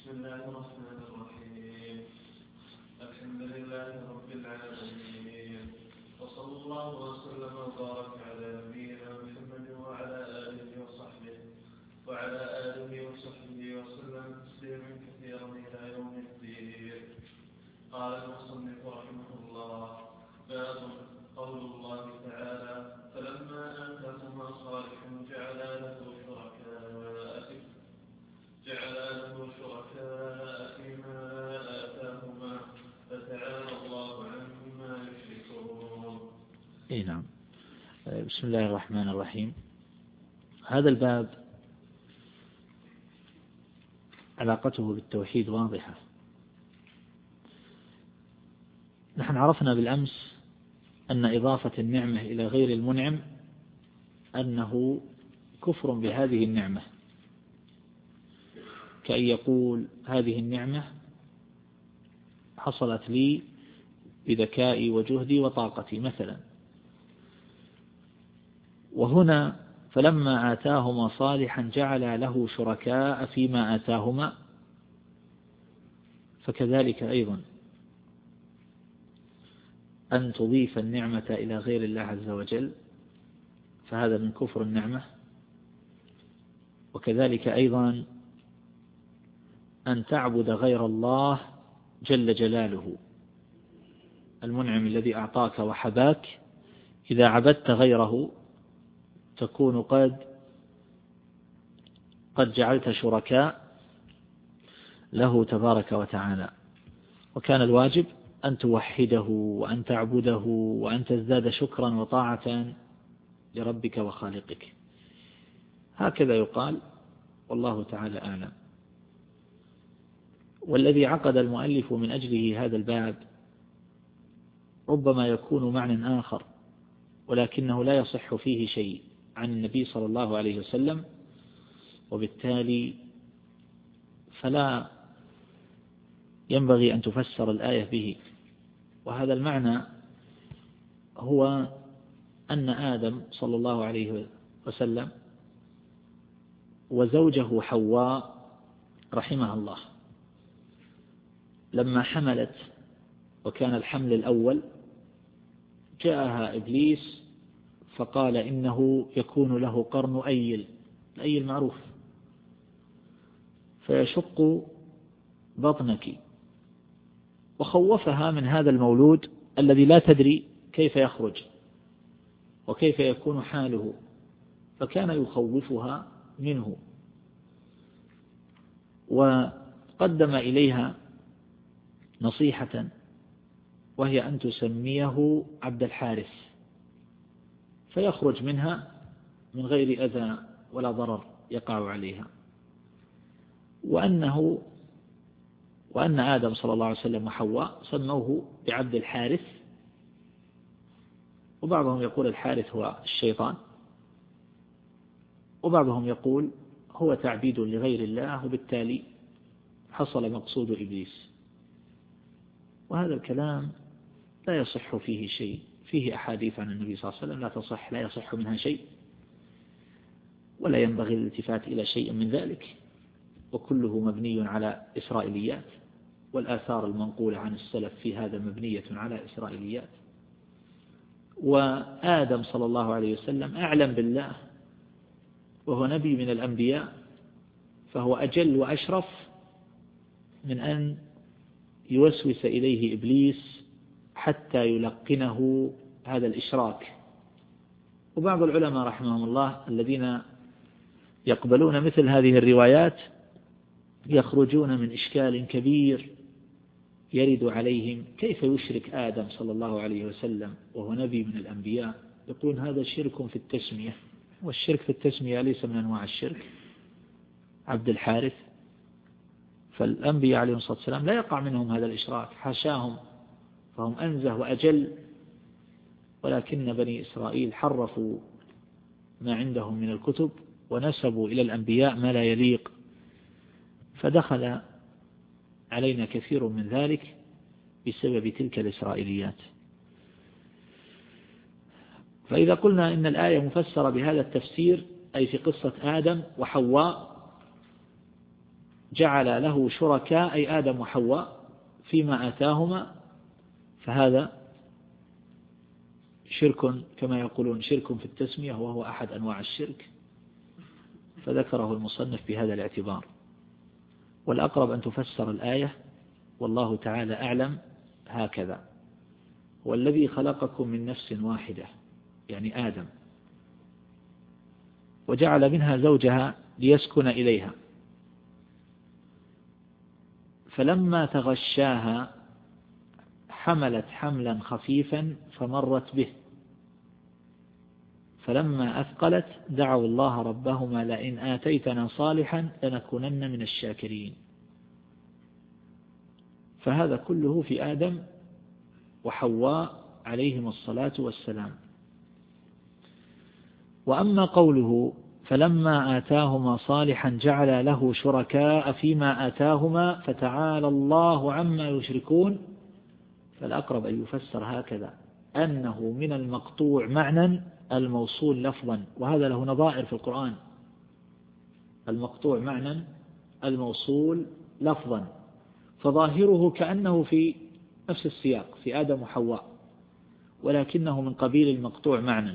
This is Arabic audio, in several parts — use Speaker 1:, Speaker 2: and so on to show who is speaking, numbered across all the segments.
Speaker 1: بسم الله الرحمن الرحيم. الحمد لله رب العالمين، وصلى الله وسلم وبارك على نبينا محمد وعلى آله وصحبه وسلم تسليما كثيرا إلى يوم الدين. قال المصنف رحمه الله: باب قول الله تعالى: فلما آتاهما صالح جعل له شركاء فيما آتاهما فتعالى الله عما يشركون.
Speaker 2: نعم. بسم الله الرحمن الرحيم. هذا الباب علاقته بالتوحيد واضحة. نحن عرفنا بالأمس أن إضافة النعمة إلى غير المنعم أنه كفر بهذه النعمة، كأن يقول: هذه النعمة حصلت لي بذكائي وجهدي وطاقتي مثلا. وهنا فلما آتاهما صالحا جعل له شركاء فيما آتاهما، فكذلك أيضا أن تضيف النعمة إلى غير الله عز وجل فهذا من كفر النعمة. وكذلك أيضا أن تعبد غير الله جل جلاله المنعم الذي أعطاك وحباك، إذا عبدت غيره تكون قد جعلت شركاء له تبارك وتعالى. وكان الواجب أن توحده وأن تعبده وأن تزداد شكرا وطاعة لربك وخالقك. هكذا يقال، والله تعالى أعلم. والذي عقد المؤلف من أجله هذا الباب ربما يكون معنى آخر، ولكنه لا يصح فيه شيء عن النبي صلى الله عليه وسلم، وبالتالي فلا ينبغي أن تفسر الآية به. وهذا المعنى هو أن آدم صلى الله عليه وسلم وزوجه حواء رحمها الله لما حملت وكان الحمل الأول جاءها إبليس فقال إنه يكون له قرن أيل معروف فيشق بطنك، وخوفها من هذا المولود الذي لا تدري كيف يخرج وكيف يكون حاله، فكان يخوفها منه. وقدم إليها نصيحة وهي أن تسميه عبد الحارث فيخرج منها من غير أذى ولا ضرر يقع عليها. وأن آدم صلى الله عليه وسلم وحواء سموه بعبد الحارث، وبعضهم يقول الحارث هو الشيطان، وبعضهم يقول هو تعبيد لغير الله وبالتالي حصل مقصود إبليس. وهذا الكلام لا يصح فيه شيء، فيه أحاديث عن النبي صلى الله عليه وسلم لا يصح منها شيء، ولا ينبغي الالتفات إلى شيء من ذلك، وكله مبني على إسرائيليات، والآثار المنقولة عن السلف في هذا مبنية على إسرائيليات. وآدم صلى الله عليه وسلم أعلم بالله وهو نبي من الأنبياء، فهو أجل وأشرف من أن يوسوس إليه إبليس حتى يلقنه هذا الإشراك. وبعض العلماء رحمهم الله الذين يقبلون مثل هذه الروايات يخرجون من إشكال كبير يرد عليهم: كيف يشرك آدم صلى الله عليه وسلم وهو نبي من الأنبياء؟ يقول هذا شرك في التسمية، والشرك في التسمية ليس من أنواع الشرك. عبد الحارث، فالأنبياء عليهم الصلاة والسلام لا يقع منهم هذا الإشراك، حاشاهم، فهم أنزه وأجل. ولكن بني إسرائيل حرفوا ما عندهم من الكتب ونسبوا إلى الأنبياء ما لا يليق، فدخل علينا كثير من ذلك بسبب تلك الإسرائيليات. فإذا قلنا إن الآية مفسرة بهذا التفسير أي في قصة آدم وحواء، جعل له شركاء أي آدم وحواء فيما آتاهما، فهذا شرك كما يقولون شرك في التسمية، وهو أحد أنواع الشرك، فذكره المصنف بهذا الاعتبار. والأقرب أن تفسر الآية والله تعالى أعلم هكذا: والذي خلقكم من نفس واحدة، يعني آدم، وجعل منها زوجها ليسكن إليها، فلما تغشاها حملت حملا خفيفا فمرت به، فلما أثقلت دعوا الله ربهما لئن آتيتنا صالحا لنكونن من الشاكرين. فهذا كله في آدم وحواء عليهم الصلاة والسلام. وأما قوله فلما آتاهما صالحا جعل له شركاء فيما آتاهما فتعالى الله عما يشركون، فالأقرب أن يفسر هكذا: أنه من المقطوع معنى الموصول لفظا، وهذا له نظائر في القرآن. المقطوع معنى الموصول لفظا، فظاهره كأنه في نفس السياق في آدم وحواء، ولكنه من قبيل المقطوع معنى.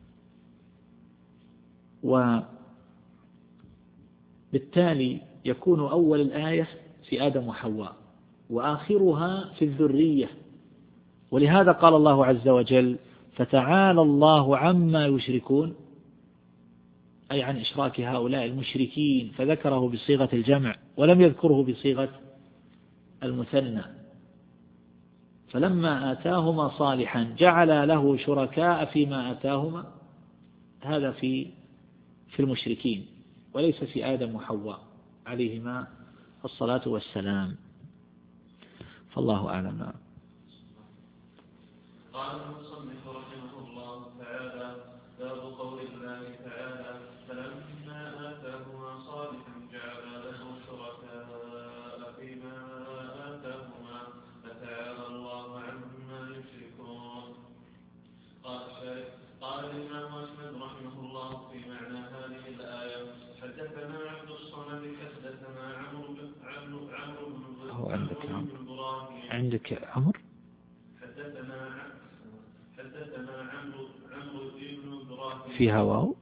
Speaker 2: وبالتالي يكون أول الآية في آدم وحواء وآخرها في الذرية، ولهذا قال الله عز وجل فتعالى الله عما يشركون، أي عن إشراك هؤلاء المشركين، فذكره بصيغة الجمع ولم يذكره بصيغة المثنى. فلما آتاهما صالحا جعل له شركاء فيما آتاهما، هذا في المشركين وليس في آدم وحواء عليهما الصلاة والسلام. فالله أعلم.
Speaker 1: قال المصنف رحمه الله تعالى: باب قول الله تعالى: فلما آتاهما صالحا جعل له شركاء فيما آتاهما فتعالى الله عما يشركون. قال الإمام أحمد رحمه الله في معنى هذه الآية: حدثنا عبد الصمد حدثنا عمرو بن إبراهيم.
Speaker 2: عندك عمرو؟
Speaker 1: حدثنا عمرو بن إبراهيم
Speaker 2: فيها واو.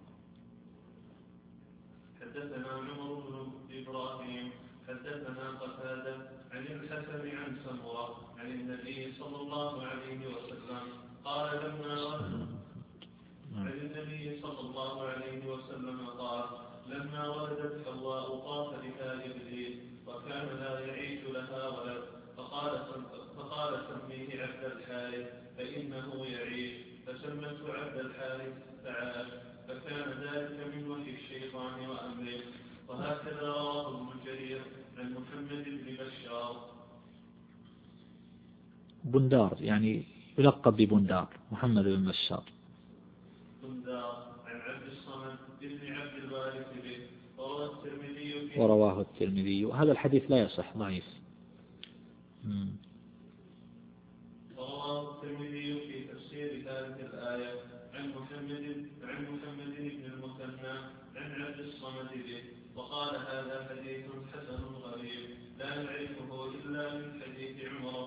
Speaker 1: حدثنا عمرو بن إبراهيم حدثنا قتادة عن الحسن عن سمرة عن النبي صلى الله عليه وسلم قال لما ولدت حواء طاف بها إبليس وكان لا يعيش لها ولد، فقال سميه عبد الحارث فإنه يعيش، فسمته عبد الحارث فعاش، فكان ذلك من وحي الشيطان وأمره. وهكذا رواه ابن جرير عن محمد بن بشار.
Speaker 2: بندار يعني يلقب ببندار، محمد بن بشار.
Speaker 1: بندار عن عبد الصمد بن عبد الوارث به.
Speaker 2: ورواه الترمذي. هذا الحديث لا يصح، ضعيف.
Speaker 1: ورواه الترمذي في تفسير هذه الآية عن محمد بن المثنى عن عبد الصمد به، وقال هذا حديث حسن غريب لا نعرفه إلا من حديث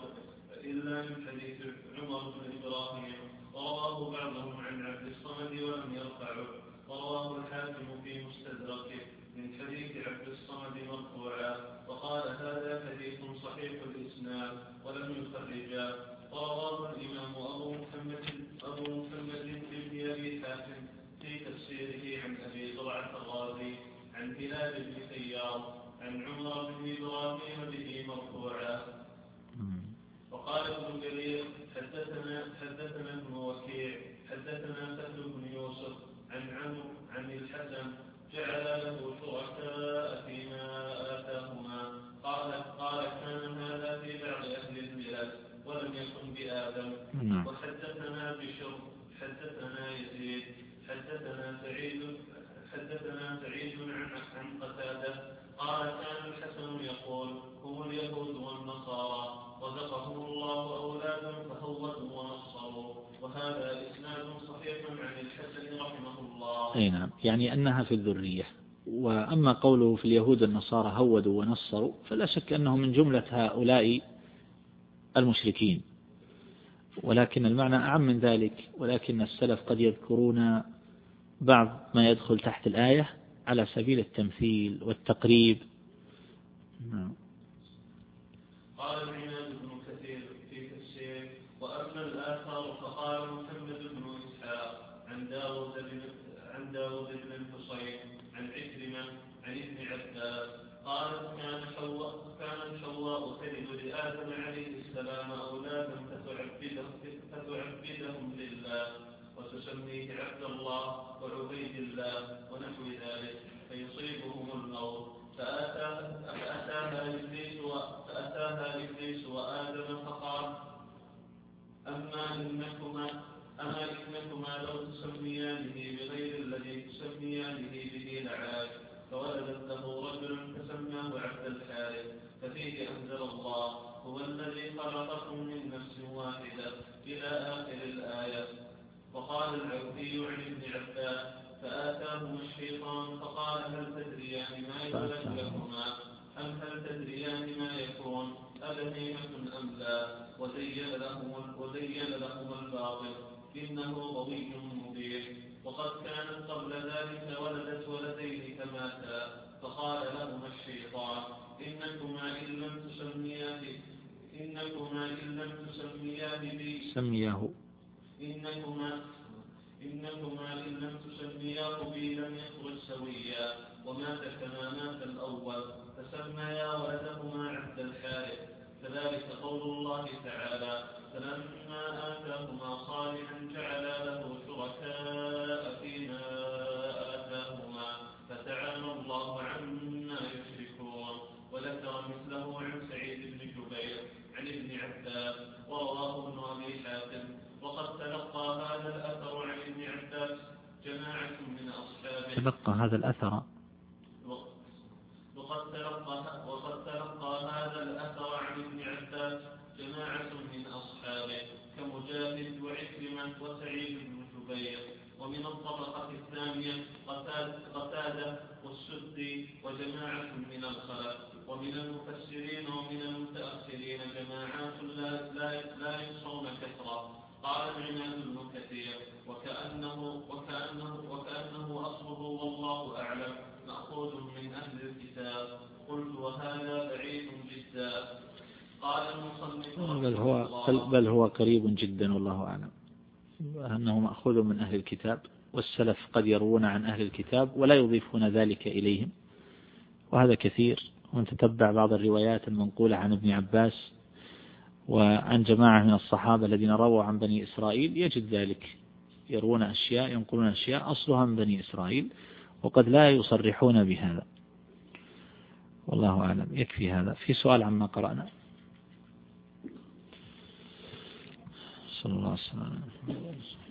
Speaker 1: عمر بن إبراهيم، ورواه بعضهم عن عبد الصمد ولم يرفعه. ورواه الحاكم في مستدركه من حديث عبد الصمد مرفوعا، وقال هذا حديث صحيح الإسناد ولم يخرجا. ورواه الإمام أبو محمد بن أبي حاتم في تفسيره عن أبي زرعة الرازي عن هلال بن خياط عن عمر بن إبراهيم به مرفوعا. وقال ابن جرير حدثنا ابن وكيع حدثنا سهل بن يوسف عن عمرو عن الحسن جعل له شركاء فيما آتاهما. قال كان هذا في بعض أهل الملل ولم يكن بآدم. وحدثنا بشر حدثنا يزيد حدثنا سعيد عن قتادة قال كان الحسن يقول هم اليهود والنصارى رزقهم الله أولادا فهودوا ونصروا. وهذا إسناد صحيح عن الحسن رحمه الله.
Speaker 2: أي نعم، يعني أنها في الذرية. وأما قوله في اليهود النصارى هودوا ونصروا فلا شك أنه من جملة هؤلاء المشركين، ولكن المعنى أعم من ذلك، ولكن السلف قد يذكرون بعض ما يدخل تحت الآية على سبيل التمثيل والتقريب.
Speaker 1: قال العماد بن كثير في تفسير: وأما الآثار فقال محمد بن إسحاق عن داود بن الحصين عن عكرمة عن ابن عباس قالت: كانت حواء تلد لآدم عليه السلام أولادا فتعبدهم لله وتسميه عبد الله وعبيد الله ونحو ذلك، فيصيبهم الموت. فأتاها إبليس وآدم فقال: أما إنكما لو تسميانه بغير الذي تسميانه به لعاش. فولدت له رجل فسماه عبد الحارث، ففيه أنزل الله: هو الذي خلقكم من نفس واحدة إلى آخر الآية. وقال العوفي عن ابن عباس: فآتاهما الشيطان فقال: هل تدريان ما يولد لكما أم هل تدريان ما يكون أبهيمة أم لا؟ وزين لهما الباطل إنه قوي مبين. وقد كانت قبل ذلك ولدت ولدين فماتا، فقال لهما الشيطان: إنكما إن لم تسمياه بي لم يخرج سويا. ومات كما مات الأول، فسميا ولدهما عبد الحارث. كذلك قول الله تعالى: فلما آتاهما صالحا جعلا له شركاء فيما آتاهما فتعالى الله عما يشركون. وذكر مثله عن سعيد بن جبير عن ابن عباس، ورواه ابن أبي حاتم. وقد تلقى هذا الأثر عن ابن عباس جماعة من أصحابه.
Speaker 2: تلقى هذا الأثر
Speaker 1: عن ابن عباس جماعة من أصحابه كمجاهد وعكرمة وسعيد بن جبير. ومن الطبقة الثانية قتادة والسدي وجماعة من الخلف. ومن المفسرين ومن المتأخرين جماعات لا يحصون كثرة. قال العماد بن كثير: وكأنه أصله والله أعلم مأخوذ من أهل الكتاب. قلت: وهذا بعيد جدا. قال المصنف:
Speaker 2: بل هو قريب جدا والله أعلم أنه مأخوذ من أهل الكتاب، والسلف قد يروون عن أهل الكتاب ولا يضيفون ذلك إليهم، وهذا كثير. ومن تتبع بعض الروايات المنقولة عن ابن عباس وعن جماعة من الصحابة الذين رووا عن بني إسرائيل يجد ذلك، ينقلون أشياء أصلها من بني إسرائيل وقد لا يصرحون بهذا، والله أعلم. يكفي هذا. في سؤال عما قرأنا. صلى الله عليه وسلم.